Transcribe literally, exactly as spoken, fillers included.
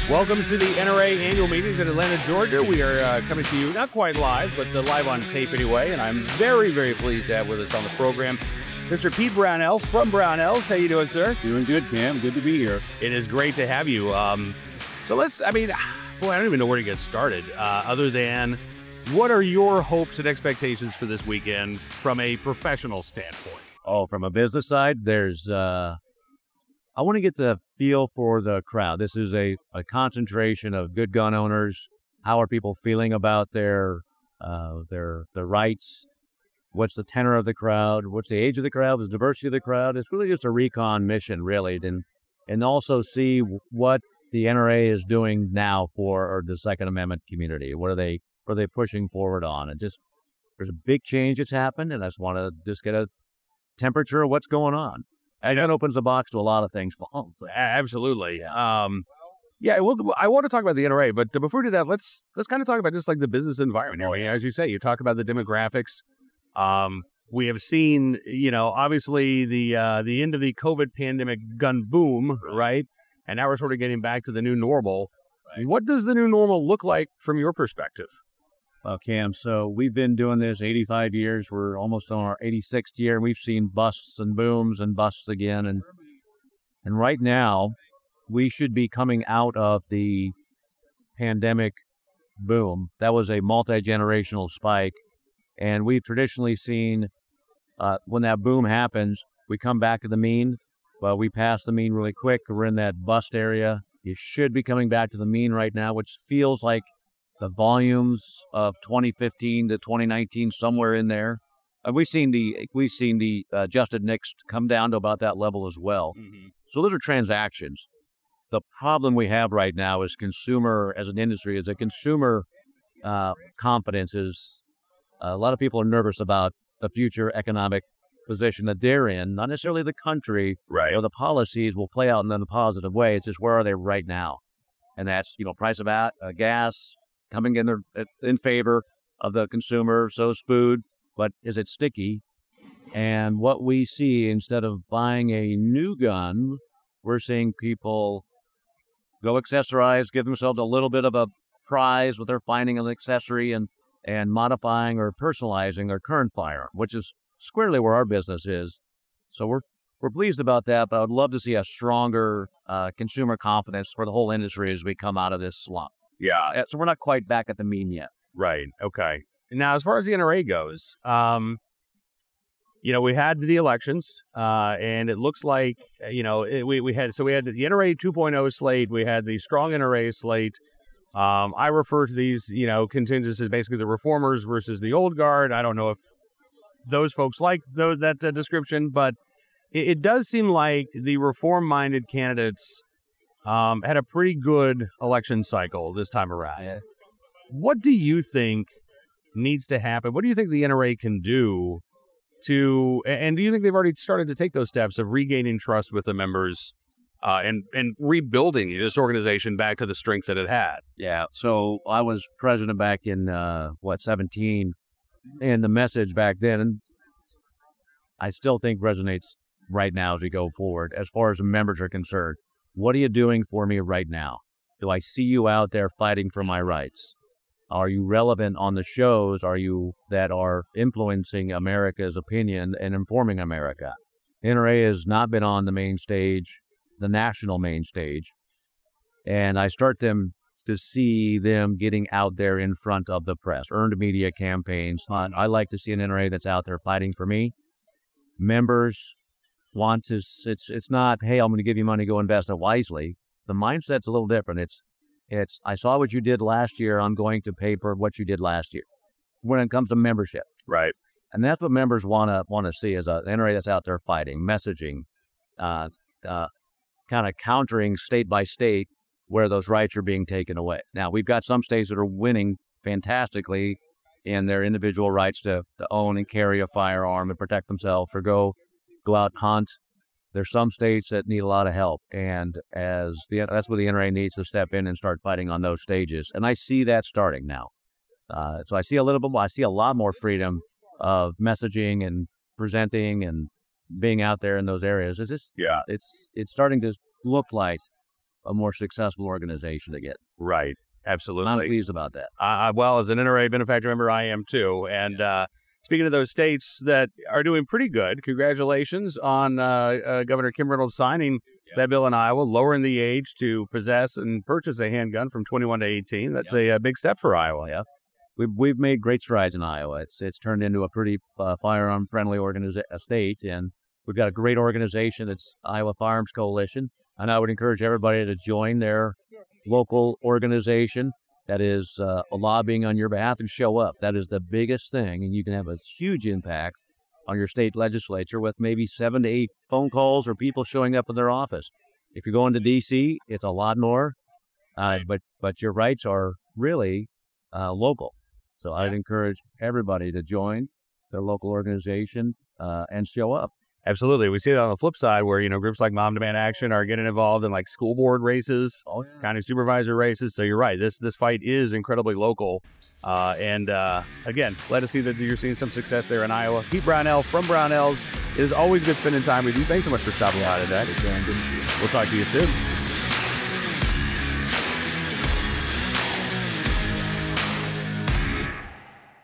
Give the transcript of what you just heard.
Welcome to the N R A annual meetings in Atlanta, Georgia. We are uh, coming to you not quite live, but uh, live on tape anyway. And I'm very, very pleased to have with us on the program Mister Pete Brownell from Brownells. How you doing, sir? Doing good, Cam. Good to be here. It is great to have you. Um, so let's, I mean, boy, I don't even know where to get started uh, other than what are your hopes and expectations for this weekend from a professional standpoint? Oh, from a business side, there's, uh, I want to get the feel for the crowd. This is a, a concentration of good gun owners. How are people feeling about their, uh, their, their rights? What's the tenor of the crowd? What's the age of the crowd? What's the diversity of the crowd? It's really just a recon mission, really, and and also see what the N R A is doing now for the Second Amendment community. What are they what are they pushing forward on? And just there's a big change that's happened, and I just want to just get a temperature of what's going on. And that opens the box to a lot of things. Absolutely. Um, yeah, well, I want to talk about the N R A, but before we do that, let's let's kind of talk about just like the business environment here. I mean, as you say, you talk about the demographics. Um, we have seen, you know, obviously the uh, the end of the COVID pandemic gun boom, right? And now we're sort of getting back to the new normal. Right. What does the new normal look like from your perspective? Well, Cam, so we've been doing this eighty-five years. We're almost on our eighty-sixth year. We've seen busts and booms and busts again. And and right now, we should be coming out of the pandemic boom. That was a multi-generational spike. And we've traditionally seen uh, when that boom happens, we come back to the mean. Well, we pass the mean really quick. We're in that bust area. You should be coming back to the mean right now, which feels like the volumes of twenty fifteen to twenty nineteen, somewhere in there. And we've seen the we've seen the uh, adjusted N I C S come down to about that level as well. Mm-hmm. So those are transactions. The problem we have right now is consumer, as an industry, is that consumer uh, confidence is. Uh, a lot of people are nervous about the future economic position that they're in, not necessarily the country, right? Or the policies will play out in a positive way. It's just where are they right now? And that's, you know, price of uh, gas coming in their, in favor of the consumer, so is food, but is it sticky? And what we see, instead of buying a new gun, we're seeing people go accessorize, give themselves a little bit of a prize with their finding an accessory and and modifying or personalizing their current firearm, which is squarely where our business is. So we're we're pleased about that, but I would love to see a stronger uh, consumer confidence for the whole industry as we come out of this slump. Yeah. So we're not quite back at the mean yet. Right. Okay. Now, as far as the N R A goes, um, you know, we had the elections, uh, and it looks like, you know, it, we, we had, so we had the N R A two point oh slate, we had the strong N R A slate. Um, I refer to these, you know, contingents as basically the reformers versus the old guard. I don't know if those folks like those, that uh, description, but it, it does seem like the reform-minded candidates um, had a pretty good election cycle this time around. Yeah. What do you think needs to happen? What do you think the N R A can do to, and do you think they've already started to take those steps of regaining trust with the members? Uh, and, and rebuilding this organization back to the strength that it had. Yeah. So I was president back in, uh, what, seventeen, and the message back then, and I still think resonates right now as we go forward, as far as the members are concerned. What are you doing for me right now? Do I see you out there fighting for my rights? Are you relevant on the shows? Are you that are influencing America's opinion and informing America? N R A has not been on the main stage, the national main stage, and I start them to see them getting out there in front of the press, earned media campaigns. I like to see an N R A that's out there fighting for me. Members want to, it's it's not, hey, I'm going to give you money, go invest it wisely. The mindset's a little different. It's, it's I saw what you did last year, I'm going to pay for what you did last year when it comes to membership. Right. And that's what members want to want to see, is an N R A that's out there fighting, messaging, uh, uh, kind of countering state by state where those rights are being taken away. Now, we've got some states that are winning fantastically in their individual rights to, to own and carry a firearm and protect themselves or go go out and hunt. There's some states that need a lot of help, and as the that's where the N R A needs to step in and start fighting on those stages. And I see that starting now. Uh, so I see a little bit more, I see a lot more freedom of messaging and presenting and being out there in those areas. Is this? Yeah. It's it's starting to look like a more successful organization to get. Right. Absolutely. I'm pleased about that. Uh, well, as an N R A benefactor member, I am too. And uh, speaking of those states that are doing pretty good, congratulations on uh, uh, Governor Kim Reynolds signing yeah. that bill in Iowa, lowering the age to possess and purchase a handgun from twenty-one to eighteen. That's yeah. a, a big step for Iowa. Yeah, we've we've made great strides in Iowa. It's it's turned into a pretty uh, firearm friendly organiza- state, and we've got a great organization. It's Iowa Firearms Coalition, and I would encourage everybody to join their local organization that is uh, lobbying on your behalf and show up. That is the biggest thing, and you can have a huge impact on your state legislature with maybe seven to eight phone calls or people showing up in their office. If you're going to D C, it's a lot more, uh, but but your rights are really uh, local. So I'd encourage everybody to join their local organization uh, and show up. Absolutely. We see that on the flip side where, you know, groups like Mom Demand Action are getting involved in like school board races, oh, yeah. county supervisor races. So you're right. This this fight is incredibly local. Uh, and uh, again, let us see that you're seeing some success there in Iowa. Pete Brownell from Brownells. It is always good spending time with you. Thanks so much for stopping by today. We'll talk to you soon.